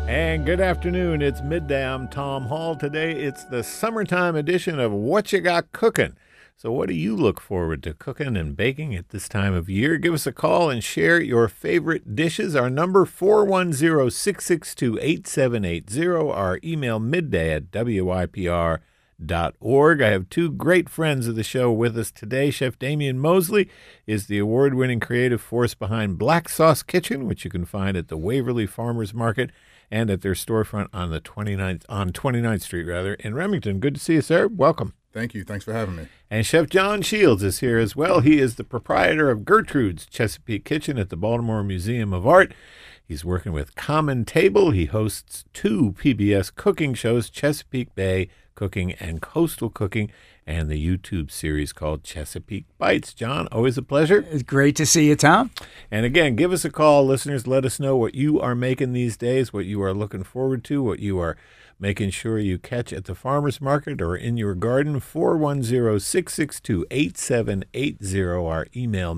And good afternoon. It's midday. I'm Tom Hall. Today it's the summertime edition of What You Got Cooking. So what do you look forward to cooking and baking at this time of year? Give us a call and share your favorite dishes. Our number 410-662-8780. Our email midday@wypr.org. I have two great friends of the show with us today. Chef Damian Mosley is the award-winning creative force behind Black Sauce Kitchen, which you can find at the Waverly Farmers Market and at their storefront on 29th Street in Remington. Good to see you, sir. Welcome. Thank you. Thanks for having me. And Chef John Shields is here as well. He is the proprietor of Gertrude's Chesapeake Kitchen at the Baltimore Museum of Art. He's working with Common Table. He hosts two PBS cooking shows, Chesapeake Bay Cooking and Coastal Cooking, and the YouTube series called Chesapeake Bites. John, always a pleasure. It's great to see you, Tom. And again, give us a call, listeners. Let us know what you are making these days, what you are looking forward to, what you are making sure you catch at the farmer's market or in your garden. 410-662-8780. Our email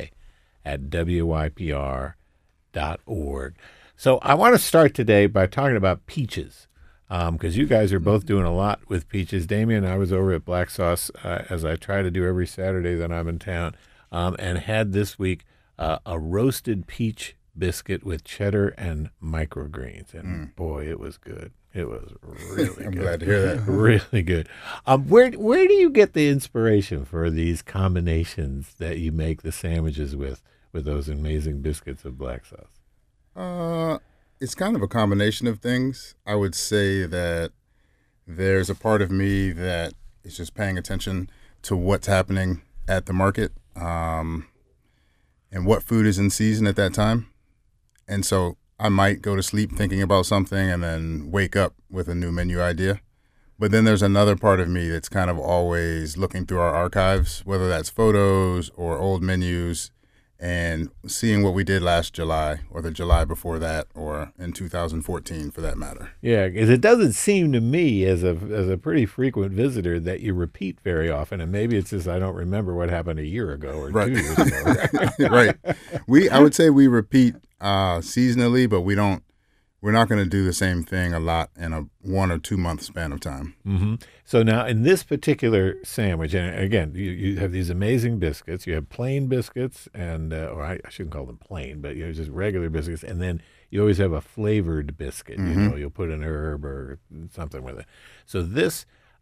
midday@wypr.org. So I want to start today by talking about peaches. Because you guys are both doing a lot with peaches. Damian, I was over at Black Sauce, as I try to do every Saturday that I'm in town, and had this week a roasted peach biscuit with cheddar and microgreens. And boy, it was good. It was really good. I'm glad to hear that. Really good. Where do you get the inspiration for these combinations that you make the sandwiches with those amazing biscuits of Black Sauce? It's kind of a combination of things. I would say that there's a part of me that is just paying attention to what's happening at the market, and what food is in season at that time. And so I might go to sleep thinking about something and then wake up with a new menu idea. But then there's another part of me that's kind of always looking through our archives, whether that's photos or old menus, and seeing what we did last July or the July before that or in 2014 for that matter. Yeah, because it doesn't seem to me as a pretty frequent visitor that you repeat very often, and maybe it's just I don't remember what happened a year ago or 2 years ago. Right. I would say we repeat seasonally, but we're not going to do the same thing a lot in a 1 or 2 month span of time. Mm-hmm. So now in this particular sandwich, and again, you have these amazing biscuits. You have plain biscuits, and or I shouldn't call them plain, but just regular biscuits, and then you always have a flavored biscuit. Mm-hmm. You'll put an herb or something with it. So this,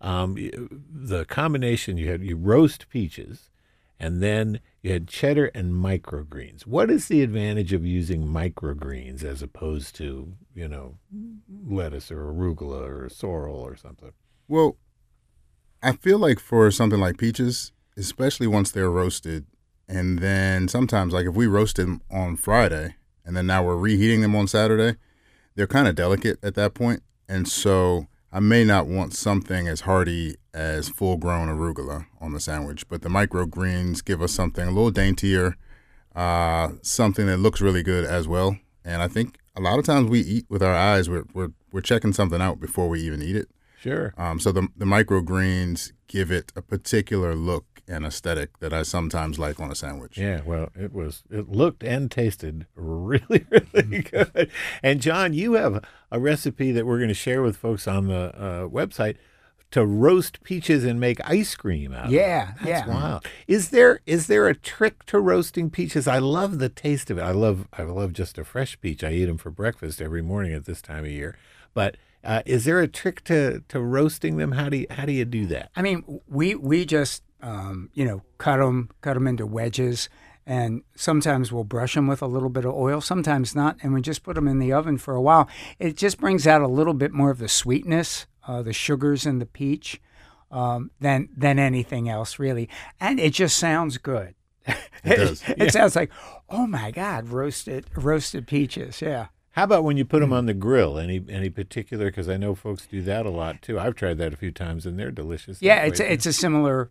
the combination you roast peaches, and then you had cheddar and microgreens. What is the advantage of using microgreens as opposed to, lettuce or arugula or sorrel or something? Well, I feel like for something like peaches, especially once they're roasted, and then sometimes, like if we roast them on Friday, and then now we're reheating them on Saturday, they're kind of delicate at that point. And so I may not want something as hearty as full-grown arugula on the sandwich, but the microgreens give us something a little daintier, something that looks really good as well. And I think a lot of times we eat with our eyes. We're checking something out before we even eat it. Sure. So the microgreens give it a particular look and aesthetic that I sometimes like on a sandwich. Yeah, well, it looked and tasted really, really good. And John, you have a recipe that we're going to share with folks on the website to roast peaches and make ice cream out of them. That's wild. Is there a trick to roasting peaches? I love the taste of it. I love just a fresh peach. I eat them for breakfast every morning at this time of year. But is there a trick to roasting them? How do you do that? I mean, we just cut them into wedges, and sometimes we'll brush them with a little bit of oil, sometimes not, and we just put them in the oven for a while. It just brings out a little bit more of the sweetness, the sugars in the peach, than anything else, really. And it just sounds good. It does. It sounds like, oh my God, roasted peaches. Yeah. How about when you put them on the grill? Any particular? Because I know folks do that a lot too. I've tried that a few times, and they're delicious. Yeah, it's a similar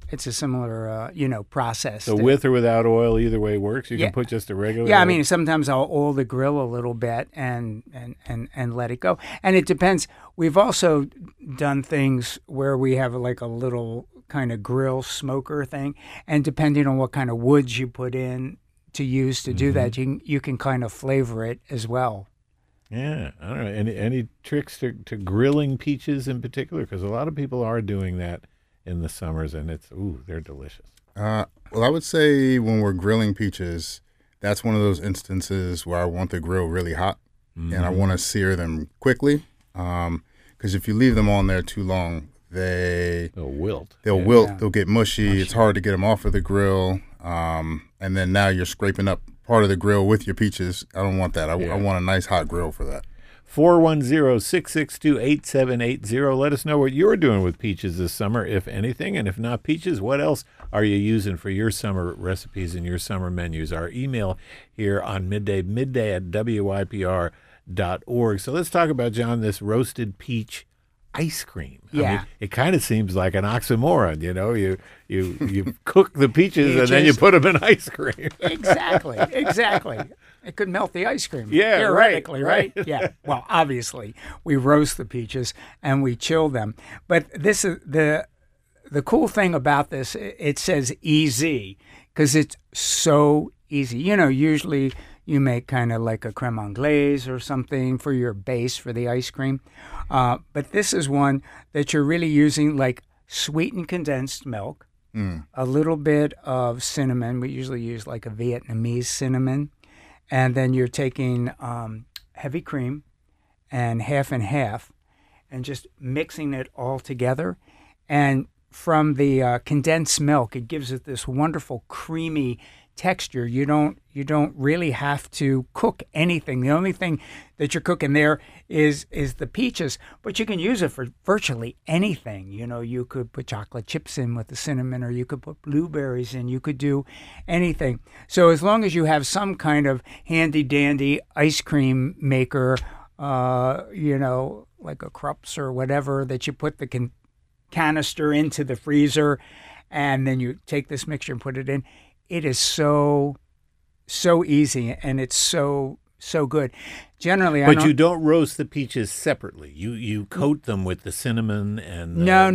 process. So with or without oil, either way works. You can put just a regular. Yeah, oil. I mean sometimes I'll oil the grill a little bit and let it go. And it depends. We've also done things where we have like a little kind of grill smoker thing, and depending on what kind of woods you put in to use to do that, you can kind of flavor it as well. Yeah, I don't know. Any tricks to grilling peaches in particular? Because a lot of people are doing that in the summers, and they're delicious. Well, I would say when we're grilling peaches, that's one of those instances where I want the grill really hot, and I want to sear them quickly. Because if you leave them on there too long, they'll wilt. They'll wilt. They'll get mushy. It's hard to get them off of the grill. And then now you're scraping up part of the grill with your peaches. I don't want that. I want a nice hot grill for that. 410-662-8780. Let us know what you're doing with peaches this summer, if anything. And if not peaches, what else are you using for your summer recipes and your summer menus? Our email here on midday at WYPR.org. So let's talk about, John, this roasted peach ice cream. Yeah. I mean, it kind of seems like an oxymoron, you know. You cook the peaches and then you put them in ice cream. Exactly. It could melt the ice cream. Yeah, theoretically, right. Yeah. Well, obviously, we roast the peaches and we chill them. But this is the cool thing about this. It says easy because it's so easy. You know, usually you make kind of like a creme anglaise or something for your base for the ice cream. But this is one that you're really using like sweetened condensed milk, a little bit of cinnamon. We usually use like a Vietnamese cinnamon. And then you're taking heavy cream and half, and just mixing it all together. And from the condensed milk, it gives it this wonderful creamy texture. You don't really have to cook anything. The only thing that you're cooking there is the peaches, but you can use it for virtually anything. You know, you could put chocolate chips in with the cinnamon, or you could put blueberries in. You could do anything. So as long as you have some kind of handy dandy ice cream maker, you know, like a Krups or whatever, that you put the canister into the freezer, and then you take this mixture and put it in. It is so easy, and it's so good. Generally, you don't roast the peaches separately. You coat them with the cinnamon and no.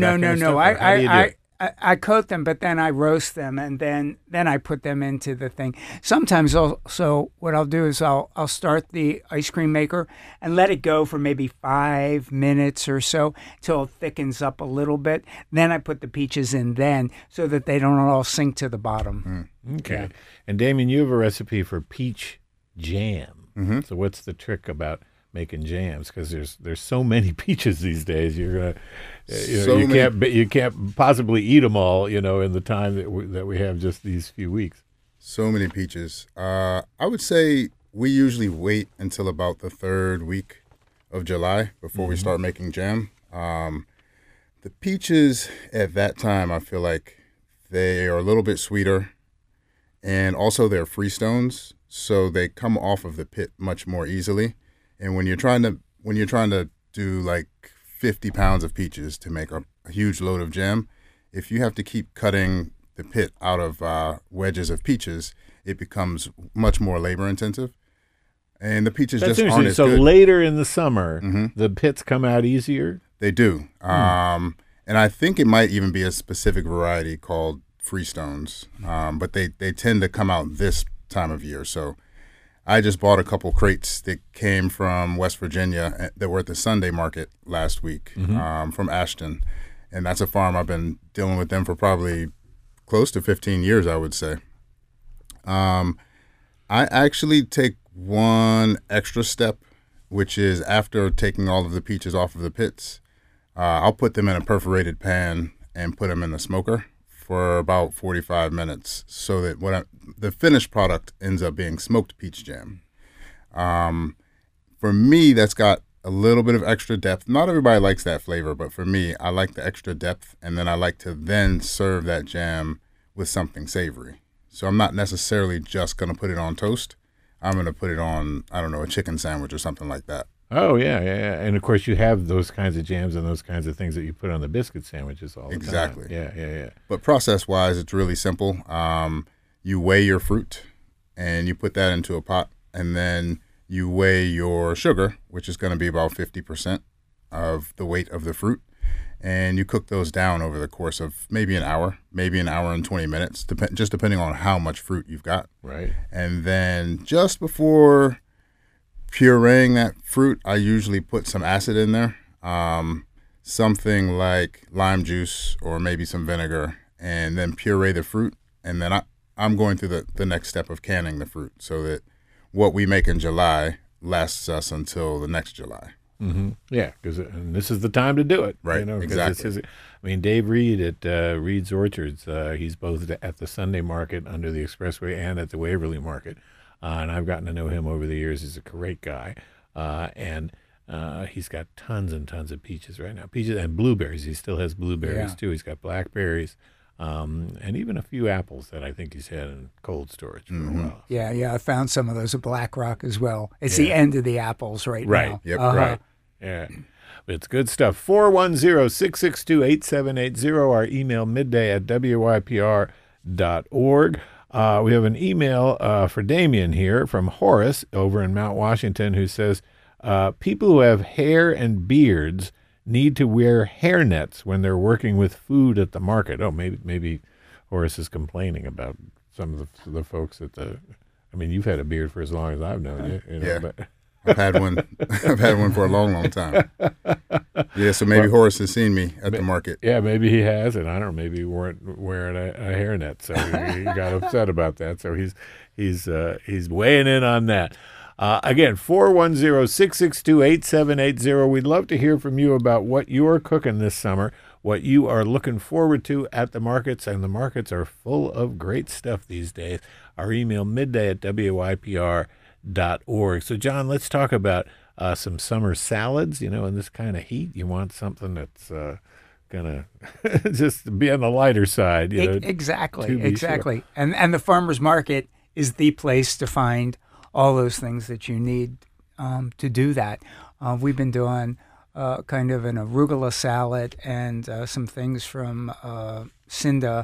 I coat them, but then I roast them, and then I put them into the thing. Sometimes also what I'll do is I'll start the ice cream maker and let it go for maybe 5 minutes or so till it thickens up a little bit. Then I put the peaches in so that they don't all sink to the bottom. Okay. Yeah. And Damien, you have a recipe for peach jam. Mm-hmm. So what's the trick about making jams? Because there's so many peaches these days. You're gonna you can't possibly eat them all, you know, in the time that we have just these few weeks. So many peaches. I would say we usually wait until about the third week of July before we start making jam. The peaches at that time, I feel like they are a little bit sweeter, and also they're freestones, so they come off of the pit much more easily. And when you're trying to do like 50 pounds of peaches to make a huge load of jam, if you have to keep cutting the pit out of wedges of peaches, it becomes much more labor intensive. And the peaches just aren't as good. So later in the summer, the pits come out easier? They do. And I think it might even be a specific variety called Freestones, but they tend to come out this time of year. So I just bought a couple crates that came from West Virginia that were at the Sunday market last week, from Ashton. And that's a farm I've been dealing with them for probably close to 15 years, I would say. I actually take one extra step, which is after taking all of the peaches off of the pits, I'll put them in a perforated pan and put them in the smoker for about 45 minutes so that the finished product ends up being smoked peach jam. For me, that's got a little bit of extra depth. Not everybody likes that flavor, but for me, I like the extra depth, and then I like to then serve that jam with something savory. So I'm not necessarily just going to put it on toast. I'm going to put it on, I don't know, a chicken sandwich or something like that. Oh, yeah. And, of course, you have those kinds of jams and those kinds of things that you put on the biscuit sandwiches all the time. Exactly. Yeah. But process-wise, it's really simple. You weigh your fruit, and you put that into a pot, and then you weigh your sugar, which is going to be about 50% of the weight of the fruit, and you cook those down over the course of maybe an hour and 20 minutes, just depending on how much fruit you've got. Right. And then just before pureeing that fruit, I usually put some acid in there, something like lime juice or maybe some vinegar, and then puree the fruit. And then I'm going through the next step of canning the fruit so that what we make in July lasts us until the next July. Mm-hmm. Yeah, because this is the time to do it. Right, exactly. I mean, Dave Reed at Reed's Orchards, he's both at the Sunday Market under the Expressway and at the Waverly Market. And I've gotten to know him over the years. He's a great guy. And he's got tons and tons of peaches right now. Peaches and blueberries. He still has blueberries, too. He's got blackberries. And even a few apples that I think he's had in cold storage for a while. Yeah. I found some of those at Black Rock as well. It's the end of the apples right now. Right. Yep. Right. Yeah. But it's good stuff. 410-662-8780. Our email midday@wypr.org. We have an email for Damien here from Horace over in Mount Washington who says, people who have hair and beards need to wear hair nets when they're working with food at the market. Oh, maybe Horace is complaining about some of the folks at the. I mean, you've had a beard for as long as I've known you. You know, Yeah. but, I've had one. I've had one for a long, long time. Yeah, so maybe Horace has seen me at the market. yeah, maybe he has, and I don't know. Maybe you weren't wearing a hairnet, so he got upset about that. So he's weighing in on that. Again, 410-662-8780. We'd love to hear from you about what you're cooking this summer, what you are looking forward to at the markets, and the markets are full of great stuff these days. Our email midday@wypr.org. So, John, let's talk about some summer salads. You know, in this kind of heat, you want something that's going to just be on the lighter side. You know, Exactly. Sure. And the farmer's market is the place to find all those things that you need to do that. We've been doing kind of an arugula salad and some things from Cinda,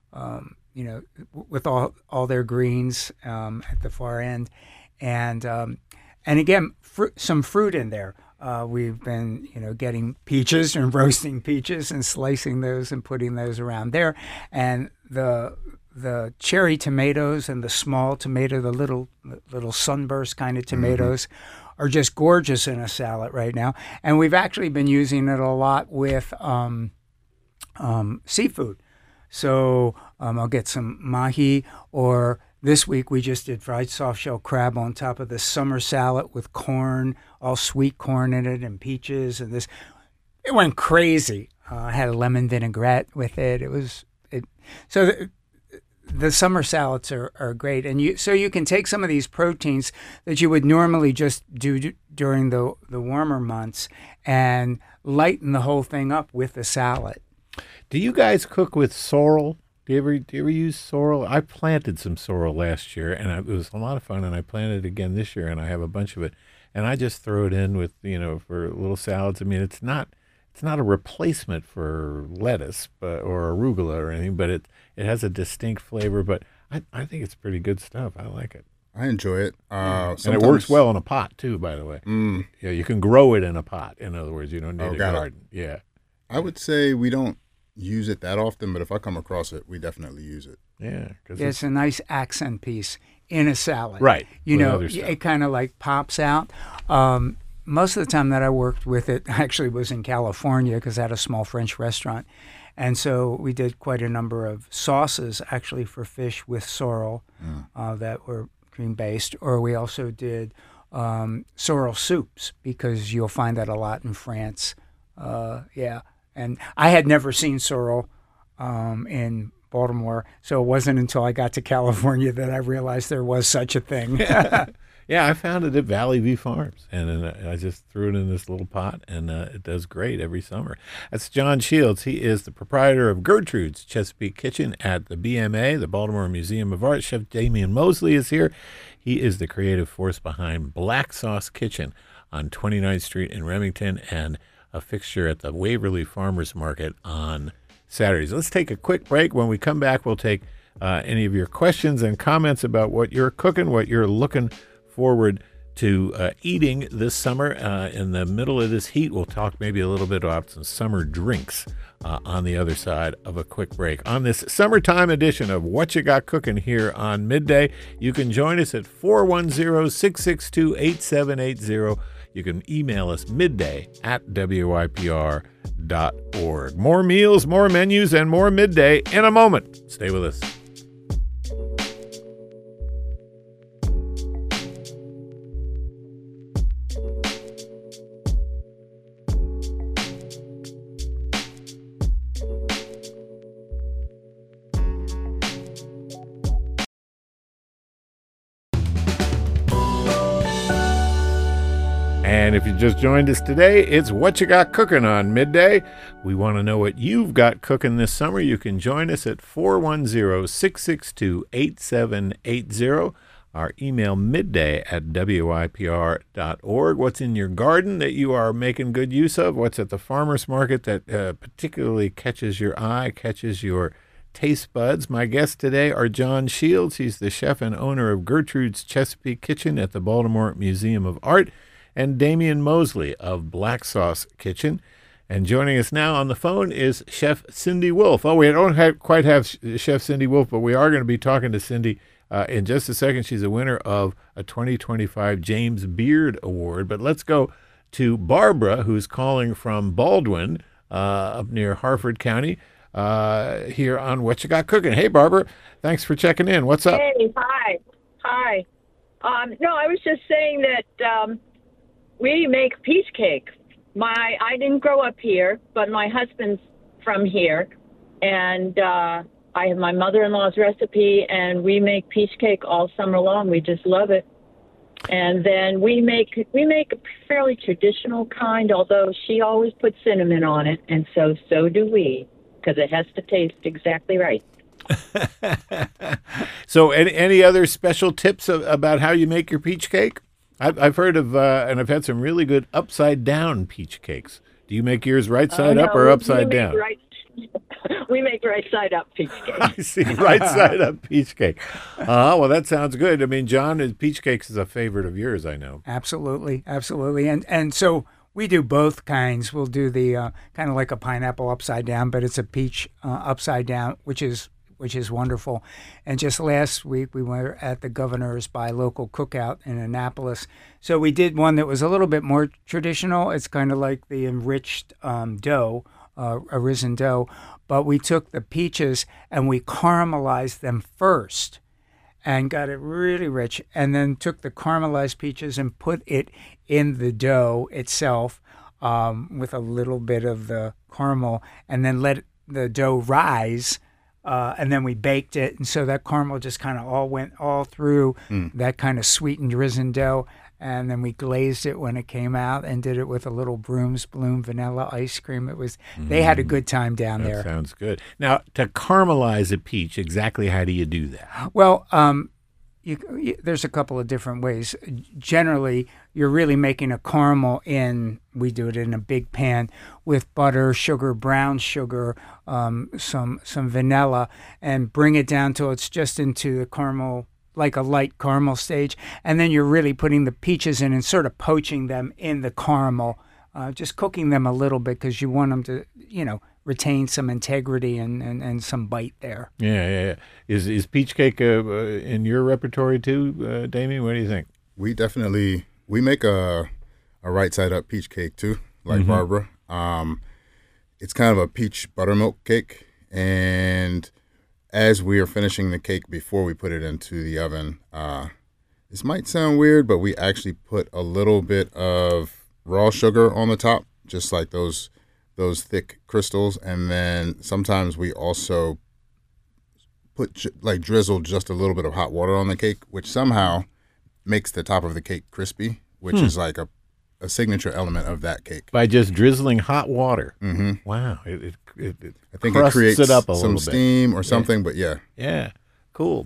with all their greens at the far end. And again, some fruit in there. We've been, getting peaches and roasting peaches and slicing those and putting those around there. And the cherry tomatoes and the small tomato, the little sunburst kind of tomatoes, are just gorgeous in a salad right now. And we've actually been using it a lot with seafood. So I'll get some mahi, or this week we just did fried soft-shell crab on top of this summer salad with corn, all sweet corn in it, and peaches, and this. It went crazy. I had a lemon vinaigrette with it. The summer salads are great, and you can take some of these proteins that you would normally just do during the warmer months and lighten the whole thing up with the salad. Do you guys cook with sorrel? Do you ever use sorrel? I planted some sorrel last year, and it was a lot of fun. And I planted it again this year, and I have a bunch of it. And I just throw it in with for little salads. I mean, it's not a replacement for lettuce or arugula or anything, but it has a distinct flavor. But I think it's pretty good stuff. I like it. I enjoy it. And it works well in a pot too, by the way. Yeah, you can grow it in a pot. In other words, you don't need a garden. Yeah. I would say we don't use it that often, but if I come across it, we definitely use it. Yeah, it's a nice accent piece in a salad. Right. It kind of like pops out. Most of the time that I worked with it actually was in California because I had a small French restaurant. And so we did quite a number of sauces actually for fish with sorrel that were cream-based. Or we also did sorrel soups because you'll find that a lot in France. And I had never seen sorrel in Baltimore, so it wasn't until I got to California that I realized there was such a thing. Yeah, I found it at Valley View Farms, and I just threw it in this little pot, and it does great every summer. That's John Shields. He is the proprietor of Gertrude's Chesapeake Kitchen at the BMA, the Baltimore Museum of Art. Chef Damian Mosley is here. He is the creative force behind Black Sauce Kitchen on 29th Street in Remington, and a fixture at the Waverly Farmers Market on Saturdays. Let's take a quick break. When we come back, we'll take any of your questions and comments about what you're cooking, what you're looking forward to eating this summer. In the middle of this heat, we'll talk maybe a little bit about some summer drinks on the other side of a quick break. On this summertime edition of What You Got Cooking here on Midday, you can join us at 410-662-8780. You can email us midday@wypr.org. More meals, more menus, and more Midday in a moment. Stay with us. And if you just joined us today, it's What You Got Cooking on Midday. We want to know what you've got cooking this summer. You can join us at 410-662-8780. Our email midday@wypr.org. What's in your garden that you are making good use of? What's at the farmer's market that particularly catches your eye, catches your taste buds? My guests today are John Shields. He's the chef and owner of Gertrude's Chesapeake Kitchen at the Baltimore Museum of Art, and Damian Mosley of Black Sauce Kitchen. And joining us now on the phone is Chef Cindy Wolf. Oh, we don't quite have Chef Cindy Wolf, but we are going to be talking to Cindy in just a second. She's a winner of a 2025 James Beard Award. But let's go to Barbara, who's calling from Baldwin, up near Harford County, here on What You Got Cooking. Hey, Barbara, thanks for checking in. What's up? Hey, hi. No, I was just saying that we make peach cake. I didn't grow up here, but my husband's from here, and I have my mother-in-law's recipe, and we make peach cake all summer long. We just love it. And then we make a fairly traditional kind, although she always puts cinnamon on it, and so do we, because it has to taste exactly right. So any other special tips about how you make your peach cake? I've heard of, and I've had some really good upside-down peach cakes. Do you make yours right side up or upside down? We make right side up peach cake. I see, right side up peach cake. Well, that sounds good. I mean, John, peach cakes is a favorite of yours, I know. Absolutely. And so we do both kinds. We'll do the kind of like a pineapple upside down, but it's a peach upside down, which is wonderful. And just last week, we were at the Governor's Buy Local Cookout in Annapolis. So we did one that was a little bit more traditional. It's kind of like the enriched dough, a risen dough. But we took the peaches and we caramelized them first and got it really rich. And then took the caramelized peaches and put it in the dough itself with a little bit of the caramel, and then let the dough rise. And then we baked it, and so that caramel just kind of went all through that kind of sweetened risen dough. And then we glazed it when it came out, and did it with a little Brooms Bloom vanilla ice cream. They had a good time down there. That sounds good. Now, to caramelize a peach, exactly how do you do that? Well, there's a couple of different ways. Generally, you're really making a caramel we do it in a big pan with butter, sugar, brown sugar, some vanilla, and bring it down till it's just into the caramel, like a light caramel stage. And then you're really putting the peaches in and sort of poaching them in the caramel, just cooking them a little bit because you want them to, retain some integrity and some bite there. Yeah. Is peach cake in your repertory too, Damien? What do you think? We make a right side up peach cake too, like Barbara. It's kind of a peach buttermilk cake, and as we are finishing the cake before we put it into the oven, this might sound weird, but we actually put a little bit of raw sugar on the top, just like those thick crystals, and then sometimes we also drizzle just a little bit of hot water on the cake, which somehow makes the top of the cake crispy, which is like a signature element of that cake. By just drizzling hot water. Mm-hmm. Wow. I think it creates it up some steam or something, but yeah. Yeah, cool.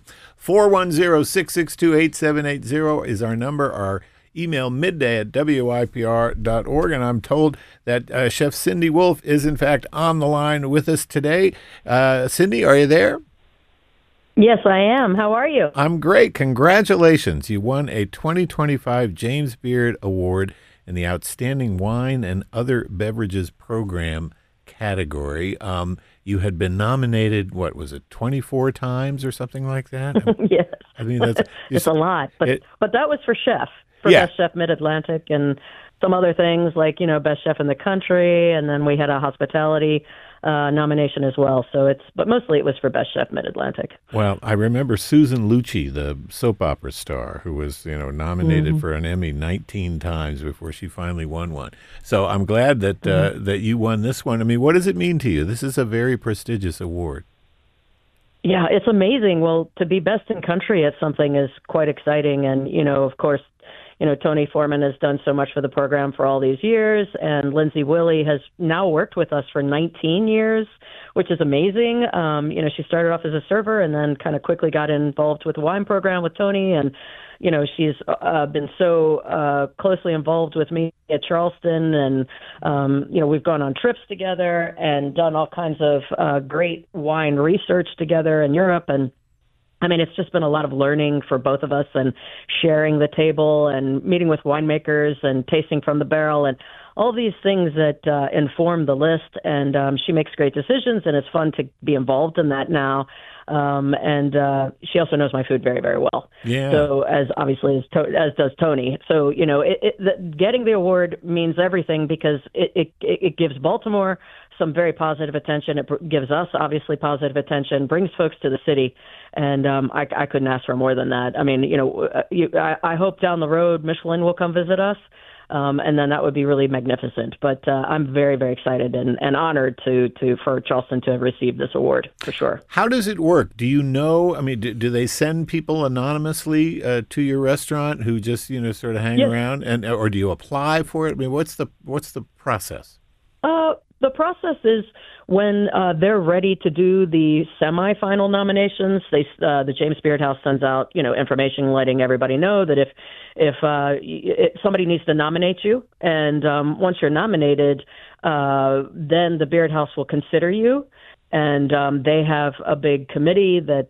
410-662-8780 is our number. Our email midday@wypr.org, and I'm told that Chef Cindy Wolf is in fact on the line with us today. Cindy, are you there? Yes, I am. How are you? I'm great. Congratulations. You won a 2025 James Beard Award in the Outstanding Wine and Other Beverages Program category. You had been nominated, what was it, 24 times or something like that? Yes. I mean, that's it's a lot. But that was for chef, Yeah. Best Chef Mid-Atlantic and some other things like, Best Chef in the Country. And then we had a hospitality nomination as well. But mostly it was for Best Chef Mid-Atlantic. Well, I remember Susan Lucci, the soap opera star, who was, nominated for an Emmy 19 times before she finally won one. So I'm glad that that you won this one. I mean, what does it mean to you? This is a very prestigious award. Yeah, it's amazing. Well, to be best in country at something is quite exciting. And, of course, Tony Foreman has done so much for the program for all these years, and Lindsay Willie has now worked with us for 19 years, which is amazing. She started off as a server and then kind of quickly got involved with the wine program with Tony, and she's been so closely involved with me at Charleston, and we've gone on trips together and done all kinds of great wine research together in Europe. And I mean, it's just been a lot of learning for both of us, and sharing the table and meeting with winemakers and tasting from the barrel and all these things that inform the list. And she makes great decisions, and it's fun to be involved in that now. And she also knows my food very, very well. Yeah. So as does Tony. So, getting the award means everything, because it gives Baltimore some very positive attention. It gives us obviously positive attention, brings folks to the city. And I couldn't ask for more than that. I mean, I hope down the road Michelin will come visit us. And then that would be really magnificent. But I'm very, very excited and honored for Charleston to have received this award, for sure. How does it work? Do you know? I mean, do they send people anonymously to your restaurant who just sort of hang around, or do you apply for it? I mean, what's the process? The process is when they're ready to do the semifinal nominations. The James Beard House sends out information letting everybody know that if somebody needs to nominate you, and once you're nominated, then the Beard House will consider you. And they have a big committee that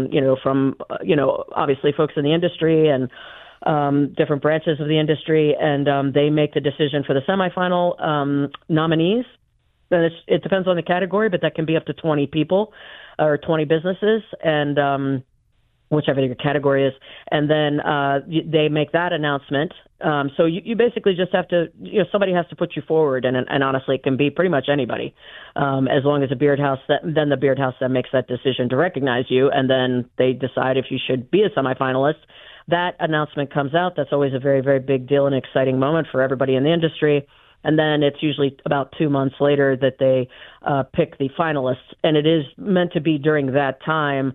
from obviously folks in the industry and different branches of the industry, and they make the decision for the semifinal nominees. And it depends on the category, but that can be up to 20 people or 20 businesses, and whichever your category is. And then they make that announcement. So you basically just have to, somebody has to put you forward, and honestly, it can be pretty much anybody, as long as the Beard House then makes that decision to recognize you, and then they decide if you should be a semifinalist. That announcement comes out. That's always a very, very big deal and exciting moment for everybody in the industry. And then it's usually about 2 months later that they pick the finalists. And it is meant to be during that time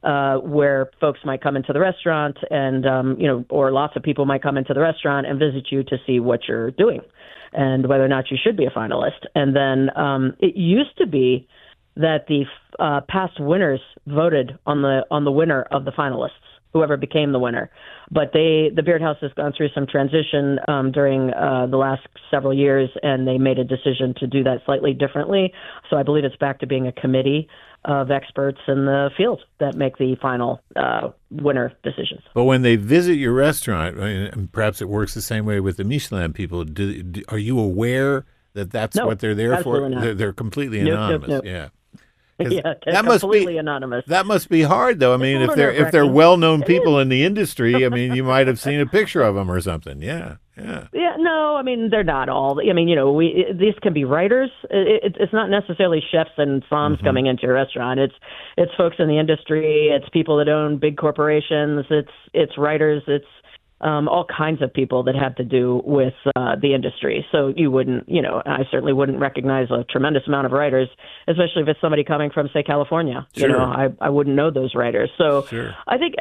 where folks might come into the restaurant and, or lots of people might come into the restaurant and visit you to see what you're doing and whether or not you should be a finalist. And then it used to be that the past winners voted on the winner of the finalists, whoever became the winner. But the Beard House has gone through some transition during the last several years, and they made a decision to do that slightly differently. So I believe it's back to being a committee of experts in the field that make the final winner decisions. But when they visit your restaurant, and perhaps it works the same way with the Michelin people, are you aware that that's what they're there for? Not. They're completely anonymous. Nope. Yeah. Yeah, that completely anonymous. That must be hard, though. I mean, if they're well-known people in the industry, I mean, you might have seen a picture of them or something. Yeah. No, I mean, they're not all. I mean, these can be writers. It's not necessarily chefs and somms coming into your restaurant. It's folks in the industry. It's people that own big corporations. It's writers. It's all kinds of people that have to do with the industry. So you wouldn't, I certainly wouldn't recognize a tremendous amount of writers, especially if it's somebody coming from, say, California. Sure. I wouldn't know those writers. So sure. I think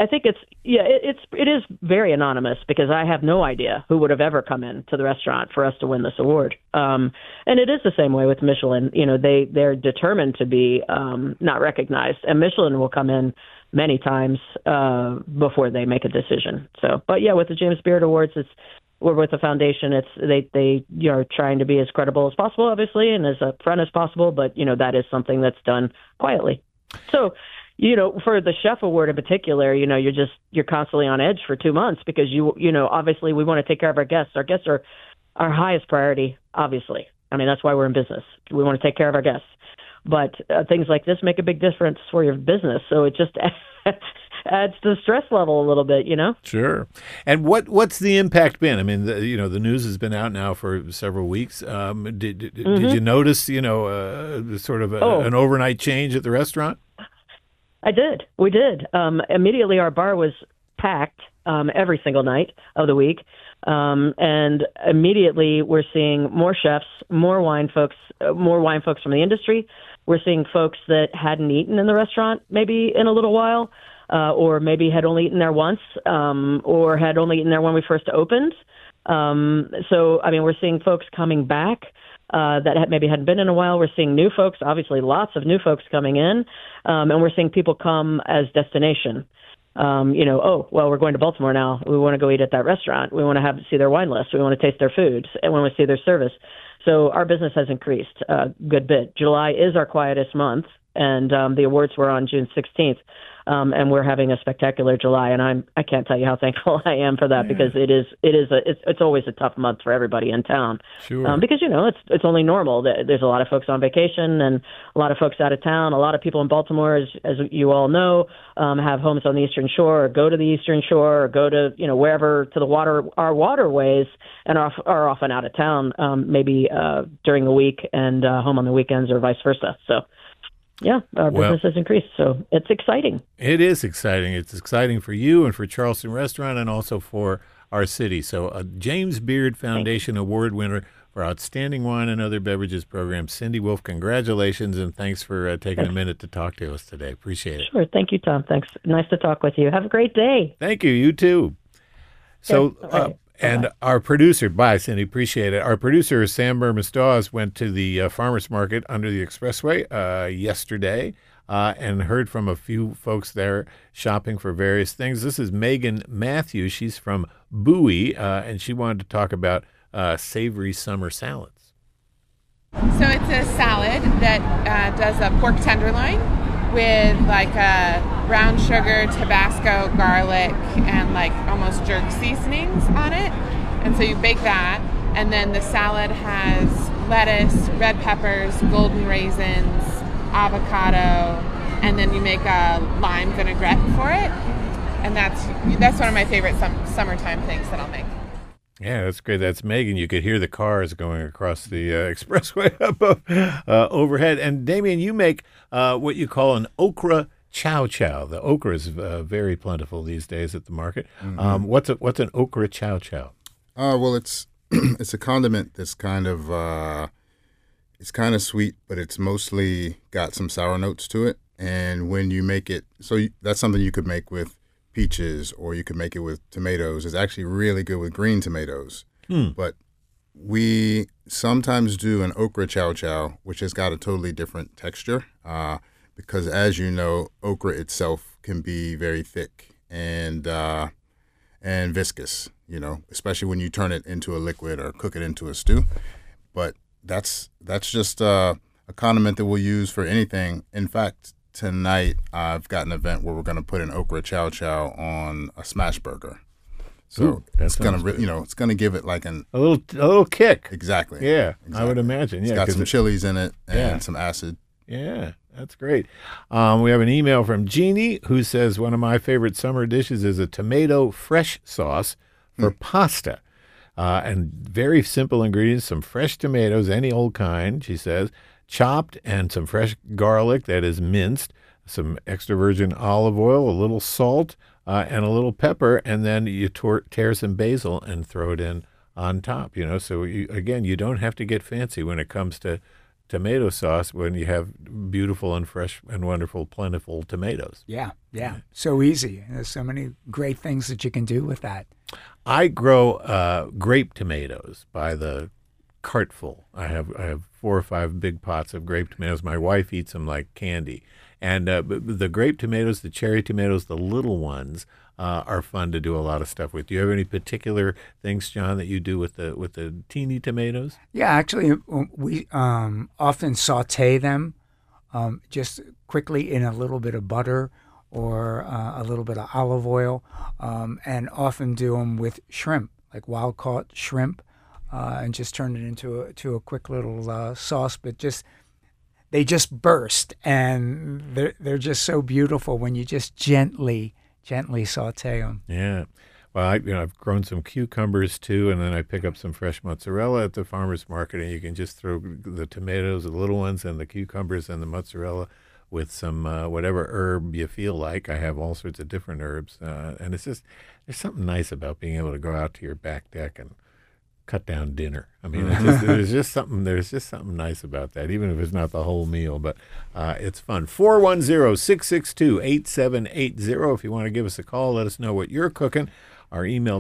it is very anonymous, because I have no idea who would have ever come in to the restaurant for us to win this award. And it is the same way with Michelin. They're determined to be not recognized, and Michelin will come in many times before they make a decision. So, but yeah, with the James Beard Awards, we're with the foundation. They are trying to be as credible as possible, obviously, and as upfront as possible. But that is something that's done quietly. So, for the chef award in particular, you're constantly on edge for 2 months because obviously we want to take care of our guests. Our guests are our highest priority, obviously. I mean, that's why we're in business. We want to take care of our guests. But things like this make a big difference for your business. So it just adds to the stress level a little bit, Sure. And what's the impact been? I mean, the news has been out now for several weeks. Did you notice, sort of an overnight change at the restaurant? I did. We did. Immediately, our bar was packed every single night of the week. And immediately, we're seeing more chefs, more wine folks from the industry. We're seeing folks that hadn't eaten in the restaurant maybe in a little while, or maybe had only eaten there once, or had only eaten there when we first opened. So, I mean, we're seeing folks coming back that maybe hadn't been in a while. We're seeing new folks, obviously lots of new folks coming in, and we're seeing people come as destination. We're going to Baltimore now. We want to go eat at that restaurant. We want to see their wine list. We want to taste their foods, and we want to see their service. So our business has increased a good bit. July is our quietest month, and the awards were on June 16th. And we're having a spectacular July, and I can't tell you how thankful I am for that because it's always a tough month for everybody in town. Sure. Because it's only normal. There's a lot of folks on vacation and a lot of folks out of town. A lot of people in Baltimore, as you all know, have homes on the Eastern Shore, or go to the Eastern Shore, or go to wherever to our waterways, and are often out of town, maybe during the week and home on the weekends, or vice versa. So. Yeah, our business has increased, so it's exciting. It is exciting. It's exciting for you and for Charleston Restaurant and also for our city. So a James Beard Foundation Award winner for Outstanding Wine and Other Beverages program, Cindy Wolf, congratulations, and thanks for taking a minute to talk to us today. Appreciate it. Sure. Thank you, Tom. Thanks. Nice to talk with you. Have a great day. Thank you. You too. So, and our producer, bye, Cindy, appreciate it. Our producer, Sam Burmistawes, went to the farmers market under the expressway yesterday and heard from a few folks there shopping for various things. This is Megan Matthews. She's from Bowie, and she wanted to talk about savory summer salads. So it's a salad that does a pork tenderloin with like a brown sugar, Tabasco, garlic, and like almost jerk seasonings on it. And so you bake that, and then the salad has lettuce, red peppers, golden raisins, avocado, and then you make a lime vinaigrette for it. And that's one of my favorite summertime things that I'll make. Yeah, that's great. That's Megan. You could hear the cars going across the expressway above, overhead. And Damien, you make what you call an okra chow chow. The okra is very plentiful these days at the market. Mm-hmm. What's an okra chow chow? Well, it's it's a condiment that's kind of it's kind of sweet, but it's mostly got some sour notes to it. And when you make it, that's something you could make with peaches, or you could make it with tomatoes. It's actually really good with green tomatoes. But we sometimes do an okra chow chow, which has got a totally different texture because, as you know, okra itself can be very thick and viscous, especially when you turn it into a liquid or cook it into a stew. But that's just a condiment that we'll use for anything. In fact, tonight, I've got an event where we're going to put an okra chow chow on a smash burger. So it's going to, it's going to give it like a little kick. Exactly. Yeah, exactly. I would imagine. It's got some chilies in it and some acid. Yeah, that's great. We have an email from Jeannie who says one of my favorite summer dishes is a tomato fresh sauce for pasta. And very simple ingredients: some fresh tomatoes, any old kind, she says, chopped, and some fresh garlic that is minced, some extra virgin olive oil, a little salt, and a little pepper, and then you tear some basil and throw it in on top. So you don't have to get fancy when it comes to tomato sauce when you have beautiful and fresh and wonderful, plentiful tomatoes. Yeah. So easy. There's so many great things that you can do with that. I grow grape tomatoes by the cartful. I have 4 or 5 big pots of grape tomatoes. My wife eats them like candy. And the grape tomatoes, the cherry tomatoes, the little ones are fun to do a lot of stuff with. Do you have any particular things, John, that you do with the teeny tomatoes? Yeah, actually, we often saute them just quickly in a little bit of butter or a little bit of olive oil, and often do them with shrimp, like wild-caught shrimp, and just turn it into a quick little sauce. But they just burst, and they're just so beautiful when you just gently saute them. Yeah. Well, I've grown some cucumbers too, and then I pick up some fresh mozzarella at the farmer's market, and you can just throw the tomatoes, the little ones, and the cucumbers and the mozzarella with some whatever herb you feel like. I have all sorts of different herbs, and it's just there's something nice about being able to go out to your back deck and cut down dinner. I mean, there's just something nice about that, even if it's not the whole meal, but it's fun. 410-662-8780. If you want to give us a call, let us know what you're cooking. Our email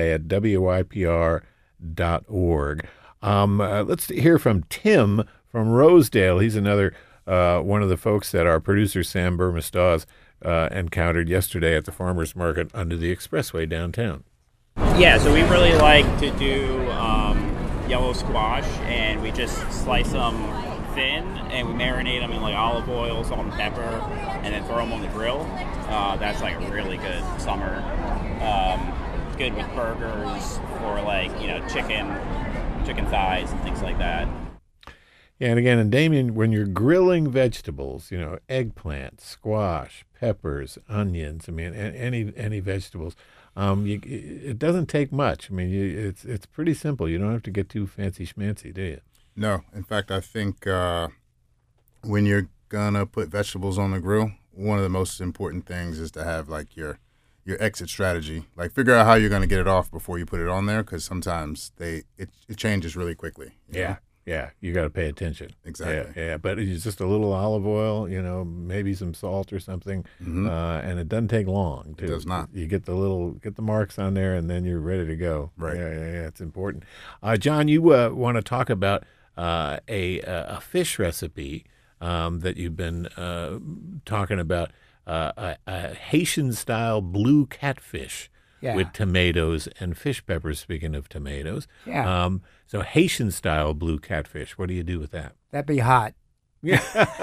midday@wypr.org. Let's hear from Tim from Rosedale. He's another one of the folks that our producer Sam Burmistaz encountered yesterday at the farmer's market under the expressway downtown. Yeah, so we really like to do yellow squash, and we just slice them thin, and we marinate them in like olive oil, salt and pepper, and then throw them on the grill. That's like a really good summer. Good with burgers or like chicken thighs and things like that. Yeah, and again, and Damien, when you're grilling vegetables, eggplant, squash, peppers, onions, I mean, any vegetables. It doesn't take much. I mean, it's pretty simple. You don't have to get too fancy schmancy, do you? No. In fact, I think when you're going to put vegetables on the grill, one of the most important things is to have like your exit strategy. Like figure out how you're going to get it off before you put it on there, because sometimes it changes really quickly. You know? Yeah, you got to pay attention. Exactly. Yeah, but it's just a little olive oil, maybe some salt or something, and it doesn't take long. It does not. You get the marks on there, and then you're ready to go. Right. Yeah, it's important. John, you want to talk about a fish recipe that you've been talking about, a Haitian-style blue catfish. Yeah. With tomatoes and fish peppers, speaking of tomatoes. Yeah. So Haitian-style blue catfish, what do you do with that? That'd be hot. Yeah.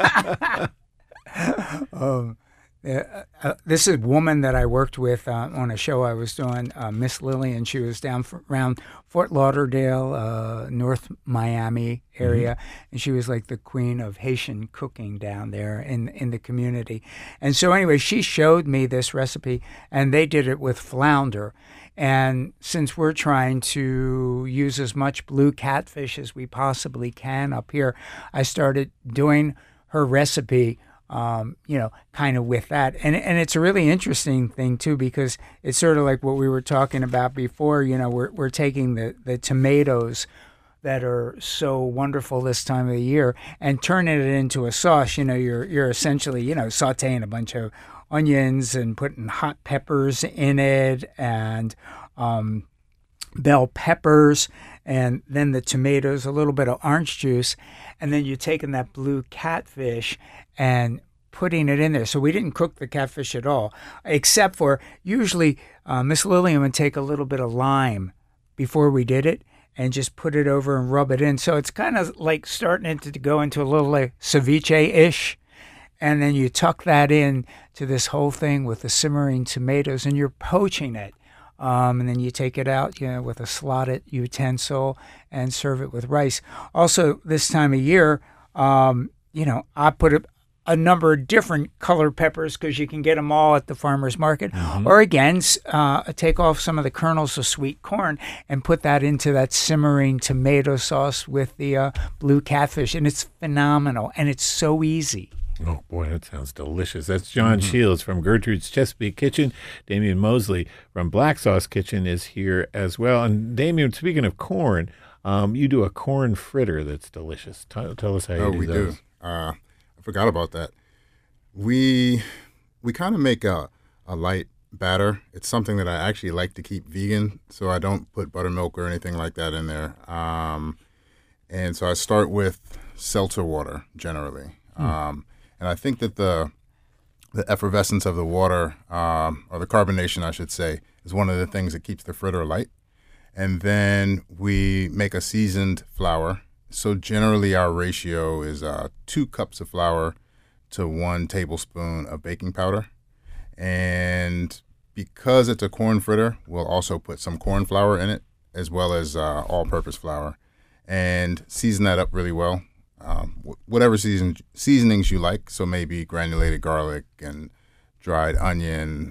This is a woman that I worked with on a show I was doing, Miss Lillian. She was down around Fort Lauderdale, North Miami area, and she was like the queen of Haitian cooking down there in the community. And so anyway, she showed me this recipe, and they did it with flounder. And since we're trying to use as much blue catfish as we possibly can up here, I started doing her recipe kind of with that. And it's a really interesting thing, too, because it's sort of like what we were talking about before. We're taking the tomatoes that are so wonderful this time of the year and turning it into a sauce. You're essentially, sauteing a bunch of onions and putting hot peppers in it and bell peppers, and then the tomatoes, a little bit of orange juice, and then you're taking that blue catfish and putting it in there. So we didn't cook the catfish at all, except for usually Miss Lillian would take a little bit of lime before we did it and just put it over and rub it in. So it's kind of like starting to go into a little like ceviche-ish. And then you tuck that in to this whole thing with the simmering tomatoes, and you're poaching it. And then you take it out, with a slotted utensil and serve it with rice. Also, this time of year, I put a number of different colored peppers because you can get them all at the farmer's market. Or again, take off some of the kernels of sweet corn and put that into that simmering tomato sauce with the blue catfish. And it's phenomenal, and it's so easy. Oh, boy, that sounds delicious. That's John Shields from Gertrude's Chesapeake Kitchen. Damien Mosley from Black Sauce Kitchen is here as well. And Damien, speaking of corn, you do a corn fritter that's delicious. Tell us how you do those. Do. I forgot about that. We kind of make a light batter. It's something that I actually like to keep vegan, so I don't put buttermilk or anything like that in there. And so I start with seltzer water generally. And I think that the effervescence of the water, or the carbonation, I should say, is one of the things that keeps the fritter light. And then we make a seasoned flour. So generally our ratio is 2 cups of flour to 1 tablespoon of baking powder. And because it's a corn fritter, we'll also put some corn flour in it, as well as all-purpose flour, and season that up really well. Whatever seasonings you like, so maybe granulated garlic and dried onion,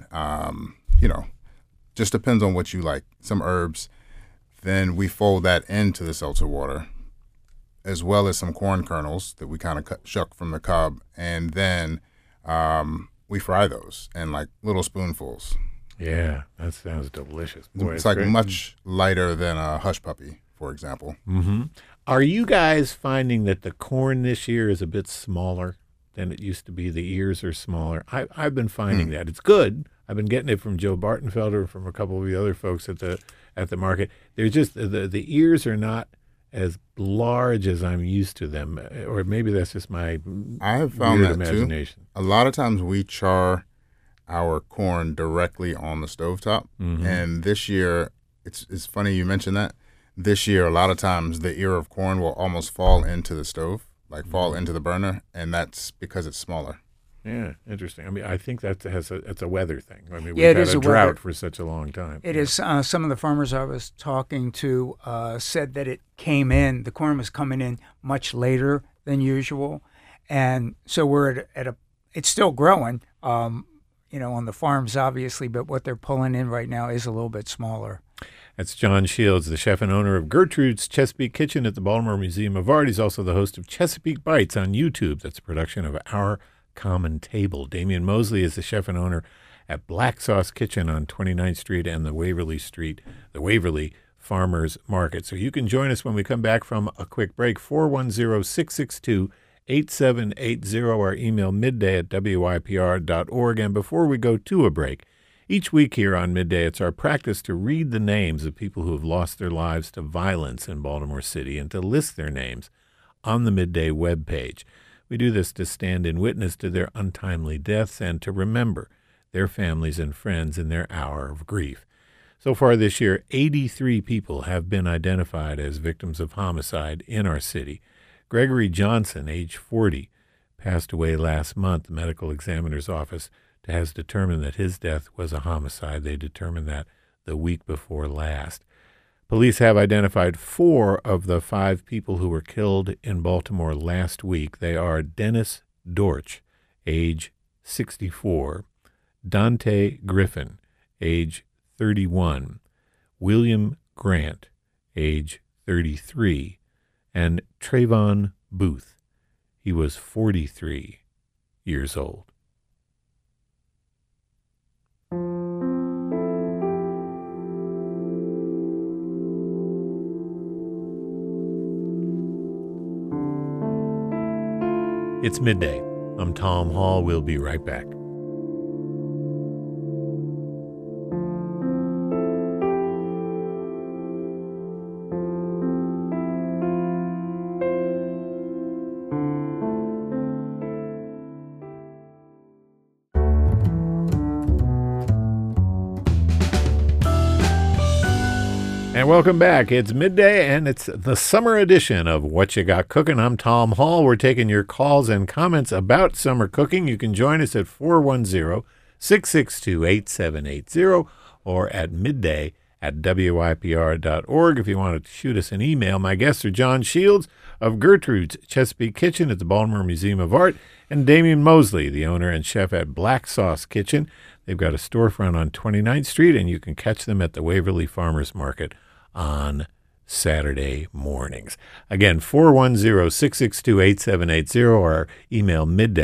just depends on what you like. Some herbs. Then we fold that into the seltzer water, as well as some corn kernels that we kind of shuck from the cob, and then we fry those in like little spoonfuls. Yeah, that sounds delicious. Boy, it's like great. much lighter than a hush puppy, for example. Mm-hmm. Are you guys finding that the corn this year is a bit smaller than it used to be? The ears are smaller. I've been finding that. It's good. I've been getting it from Joe Bartenfelder, from a couple of the other folks at the market. They're just the ears are not as large as I'm used to them, or maybe that's just my I have found weird that imagination. too. A lot of times we char our corn directly on the stovetop, and this year it's funny you mentioned that. This year, a lot of times the ear of corn will almost fall into the stove, like fall into the burner, and that's because it's smaller. Yeah, interesting. I mean, I think it's a weather thing. I mean, Yeah, it we've is had a a drought weather. for such a long time. It is. Some of the farmers I was talking to said that the corn was coming in much later than usual. And so we're it's still growing, on the farms, obviously, but what they're pulling in right now is a little bit smaller. That's John Shields, the chef and owner of Gertrude's Chesapeake Kitchen at the Baltimore Museum of Art. He's also the host of Chesapeake Bites on YouTube. That's a production of Our Common Table. Damian Mosley is the chef and owner at Black Sauce Kitchen on 29th Street and the Waverly Farmers Market. So you can join us when we come back from a quick break. 410-662-8780, our email midday@wypr.org. And before we go to a break, each week here on Midday, it's our practice to read the names of people who have lost their lives to violence in Baltimore City and to list their names on the Midday webpage. We do this to stand in witness to their untimely deaths and to remember their families and friends in their hour of grief. So far this year, 83 people have been identified as victims of homicide in our city. Gregory Johnson, age 40, passed away last month. The medical examiner's office has determined that his death was a homicide. They determined that the week before last. Police have identified 4 of the 5 people who were killed in Baltimore last week. They are Dennis Dortch, age 64, Dante Griffin, age 31, William Grant, age 33, and Trayvon Booth. He was 43 years old. It's midday. I'm Tom Hall. We'll be right back. And welcome back. It's midday, and it's the summer edition of What You Got Cooking. I'm Tom Hall. We're taking your calls and comments about summer cooking. You can join us at 410-662-8780 or at midday@wypr.org if you want to shoot us an email. My guests are John Shields of Gertrude's Chesapeake Kitchen at the Baltimore Museum of Art and Damian Mosley, the owner and chef at Black Sauce Kitchen. They've got a storefront on 29th Street, and you can catch them at the Waverly Farmers Market on Saturday mornings. Again, 410-662-8780 or email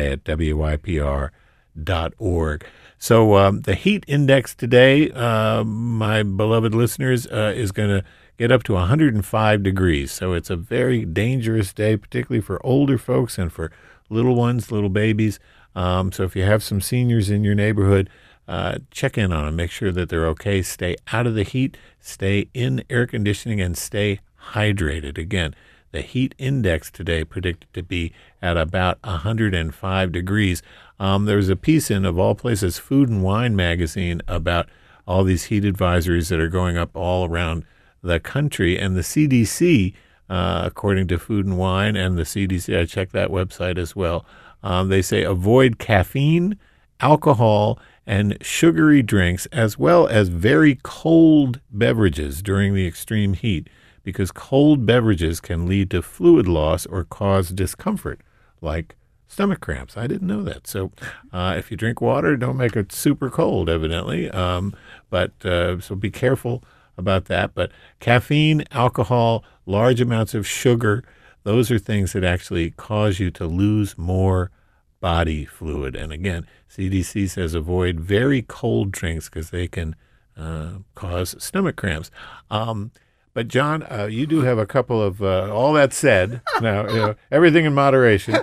midday@wypr.org. So the heat index today, my beloved listeners, is going to get up to 105 degrees. So it's a very dangerous day, particularly for older folks and for little ones, little babies. So if you have some seniors in your neighborhood, check in on them, make sure that they're okay. Stay out of the heat, stay in air conditioning, and stay hydrated. Again, the heat index today predicted to be at about 105 degrees. There's a piece in, of all places, Food and Wine magazine about all these heat advisories that are going up all around the country. And the CDC, according to Food and Wine and the CDC, I checked that website as well, They say avoid caffeine, alcohol, and sugary drinks, as well as very cold beverages during the extreme heat, because cold beverages can lead to fluid loss or cause discomfort, like stomach cramps. I didn't know that. So if you drink water, don't make it super cold, evidently. So be careful about that. But caffeine, alcohol, large amounts of sugar, those are things that actually cause you to lose more body fluid. And again, CDC says avoid very cold drinks because they can cause stomach cramps. But John, you do have a couple of, all that said, now, everything in moderation,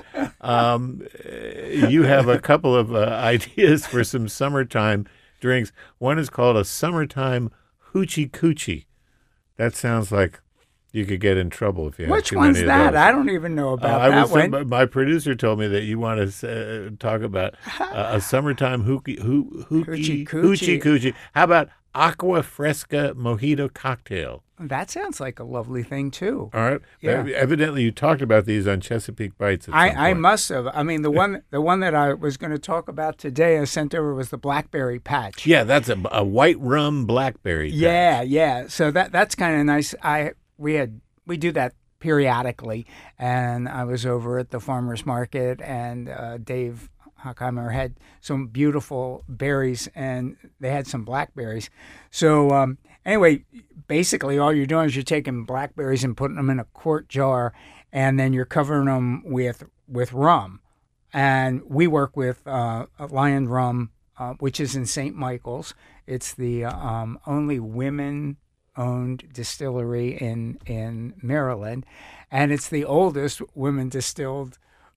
you have a couple of ideas for some summertime drinks. One is called a summertime hoochie coochie. That sounds like you could get in trouble if you have Which too one's many that? of those. I don't even know about that one. My producer told me that you want to talk about a summertime hoochie coochie. How about aqua fresca mojito cocktail? That sounds like a lovely thing too. All right. Yeah. Evidently, you talked about these on Chesapeake Bites. At some I point. must have. I mean, the one that I was going to talk about today, I sent over was the Blackberry Patch. Yeah, that's a white rum blackberry. Yeah. So that's kind of nice. We do that periodically, and I was over at the farmers market, and Dave Hockheimer had some beautiful berries, and they had some blackberries. So anyway, basically all you're doing is you're taking blackberries and putting them in a quart jar, and then you're covering them with rum. And we work with Lion Rum, which is in St. Michael's. It's the only women-owned distillery in Maryland, and it's the oldest women-distilled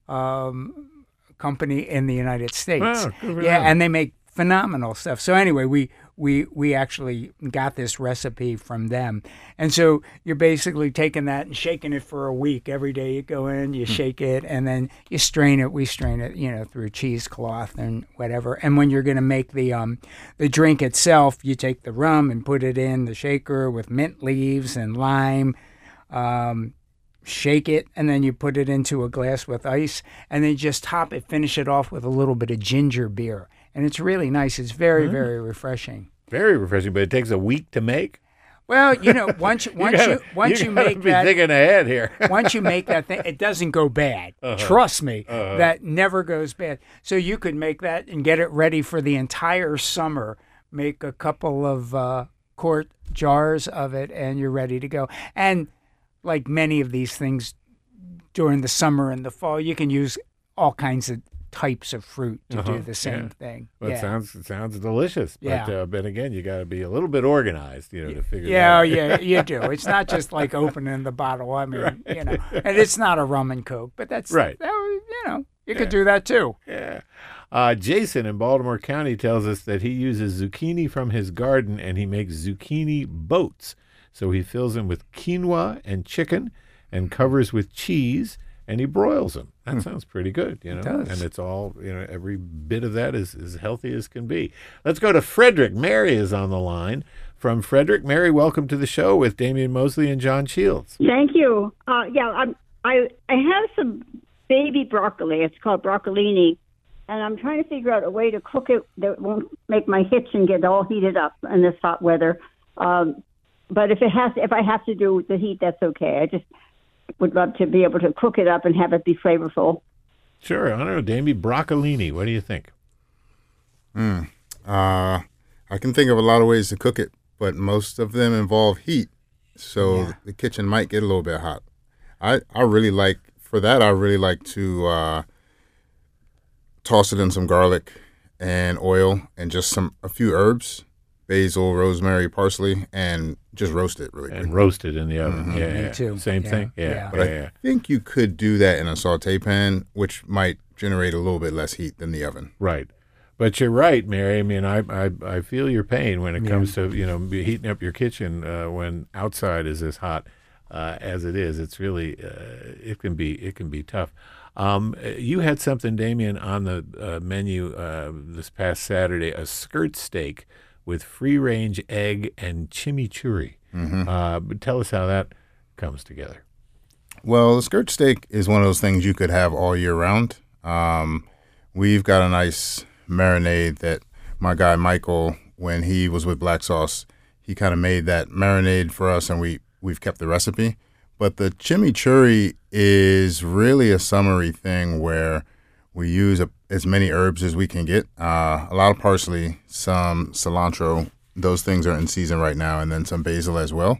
company in the United States. Wow, good for yeah, them. and they make phenomenal stuff. So anyway, we actually got this recipe from them, and so you're basically taking that and shaking it for a week. Every day you go in, you shake it, and then you strain it. We strain it, through cheesecloth and whatever. And when you're going to make the drink itself, you take the rum and put it in the shaker with mint leaves and lime. Shake it, and then you put it into a glass with ice, and then just top it, finish it off with a little bit of ginger beer. And it's really nice. It's very, very refreshing. Very refreshing, but it takes a week to make. Well, once you make be that, thinking ahead here. once you make that thing, it doesn't go bad. Trust me, that never goes bad. So you could make that and get it ready for the entire summer. Make a couple of quart jars of it, and you're ready to go. And like many of these things during the summer and the fall, you can use all kinds of types of fruit to do the same thing. Well, yeah. it sounds delicious. Yeah. But again, you got to be a little bit organized, to figure Yeah, that out. yeah, you do. It's not just like opening the bottle. I mean, and it's not a rum and Coke, but that's Right. You could do that too. Yeah. Jason in Baltimore County tells us that he uses zucchini from his garden and he makes zucchini boats. So he fills them with quinoa and chicken and covers with cheese, and he broils them. That sounds pretty good, It does. And it's all, every bit of that is as healthy as can be. Let's go to Frederick. Mary is on the line. From Frederick. Mary, welcome to the show with Damian Mosley and John Shields. Thank you. I have some baby broccoli. It's called broccolini, and I'm trying to figure out a way to cook it that won't make my hitchin get all heated up in this hot weather. But if I have to do the heat, that's okay. I just would love to be able to cook it up and have it be flavorful. Sure. I don't know, Damian, broccolini. What do you think? I can think of a lot of ways to cook it, but most of them involve heat, so the kitchen might get a little bit hot. I really like to toss it in some garlic and oil and just a few herbs, basil, rosemary, parsley, and just roast it really quick. And roast it in the oven. Mm-hmm. Yeah, Me too. Same Yeah, thing? yeah. But I think you could do that in a saute pan, which might generate a little bit less heat than the oven. Right. But you're right, Mary. I mean, I feel your pain when it comes to, heating up your kitchen when outside is as hot as it is. It's really, it can be tough. You had something, Damian, on the menu this past Saturday, a skirt steak with free-range egg and chimichurri. But tell us how that comes together. Well, the skirt steak is one of those things you could have all year round. We've got a nice marinade that my guy Michael, when he was with Black Sauce, he kind of made that marinade for us, and we've kept the recipe. But the chimichurri is really a summery thing where we use as many herbs as we can get. A lot of parsley, some cilantro. Those things are in season right now, and then some basil as well.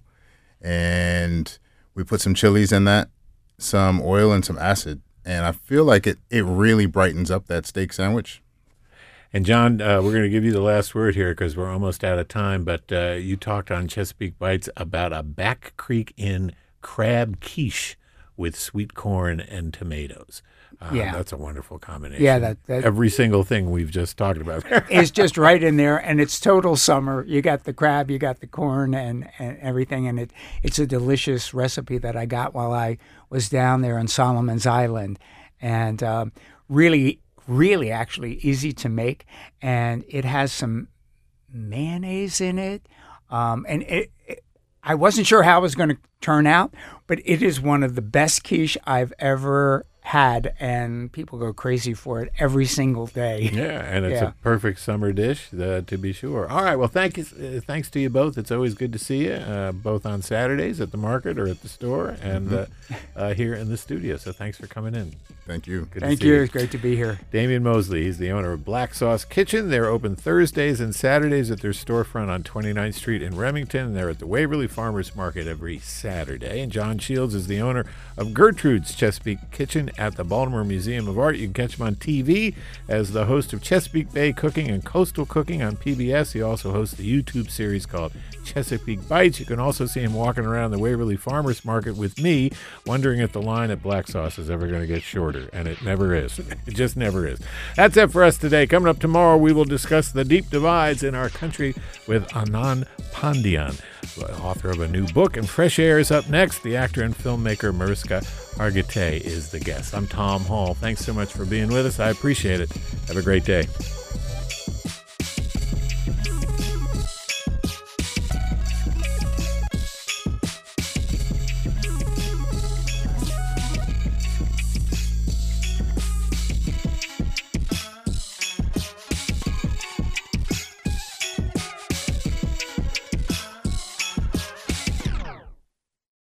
And we put some chilies in that, some oil and some acid. And I feel like it really brightens up that steak sandwich. And John, we're going to give you the last word here because we're almost out of time. But you talked on Chesapeake Bites about a Back Creek Inn crab quiche with sweet corn and tomatoes. That's a wonderful combination. Yeah, that every single thing we've just talked about is just right in there, and it's total summer. You got the crab, you got the corn, and everything, and it's a delicious recipe that I got while I was down there on Solomon's Island, and really, really actually easy to make, and it has some mayonnaise in it, and I wasn't sure how it was going to turn out, but it is one of the best quiche I've ever had, and people go crazy for it every single day. Yeah, and it's a perfect summer dish, to be sure. All right, well, thanks to you both. It's always good to see you, both on Saturdays at the market or at the store, and here in the studio. So thanks for coming in. Thank you. Thank you. It's great to be here. Damian Mosley, he's the owner of Black Sauce Kitchen. They're open Thursdays and Saturdays at their storefront on 29th Street in Remington. They're at the Waverly Farmers Market every Saturday. And John Shields is the owner of Gertrude's Chesapeake Kitchen at the Baltimore Museum of Art. You can catch him on TV as the host of Chesapeake Bay Cooking and Coastal Cooking on PBS. He also hosts the YouTube series called Chesapeake Bites. You can also see him walking around the Waverly Farmers Market with me, wondering if the line at Black Sauce is ever going to get shorter. And it never is. It just never is. That's it for us today. Coming up tomorrow, we will discuss the deep divides in our country with Anand Pandian, author of a new book. And Fresh Air is up next. The actor and filmmaker Mariska Hargitay is the guest. I'm Tom Hall. Thanks so much for being with us. I appreciate it. Have a great day.